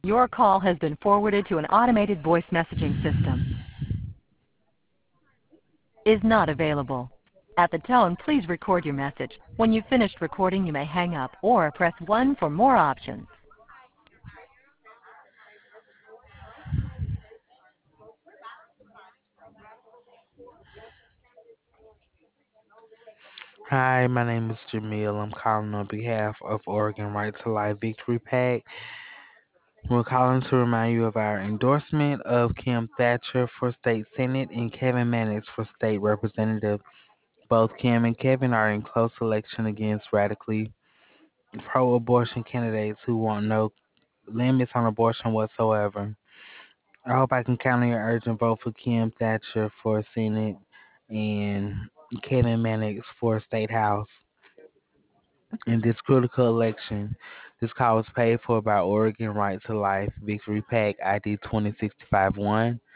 Your call has been forwarded to an automated voice messaging system. Is not available. At the tone, please record your message. When you've finished recording, you may hang up or press 1 for more options. Hi, my name is Jamil. I'm calling on behalf of Oregon Right to Life Victory PAC. We're calling to remind you of our endorsement of Kim Thatcher for state senate and Kevin Mannix for state representative. Both Kim and Kevin are in close election against radically pro-abortion candidates who want no limits on abortion whatsoever. I hope I can count on your urgent vote for Kim Thatcher for Senate and Kevin Mannix for State House. In this critical election, this call was paid for by Oregon Right to Life Victory PAC ID 2065-1.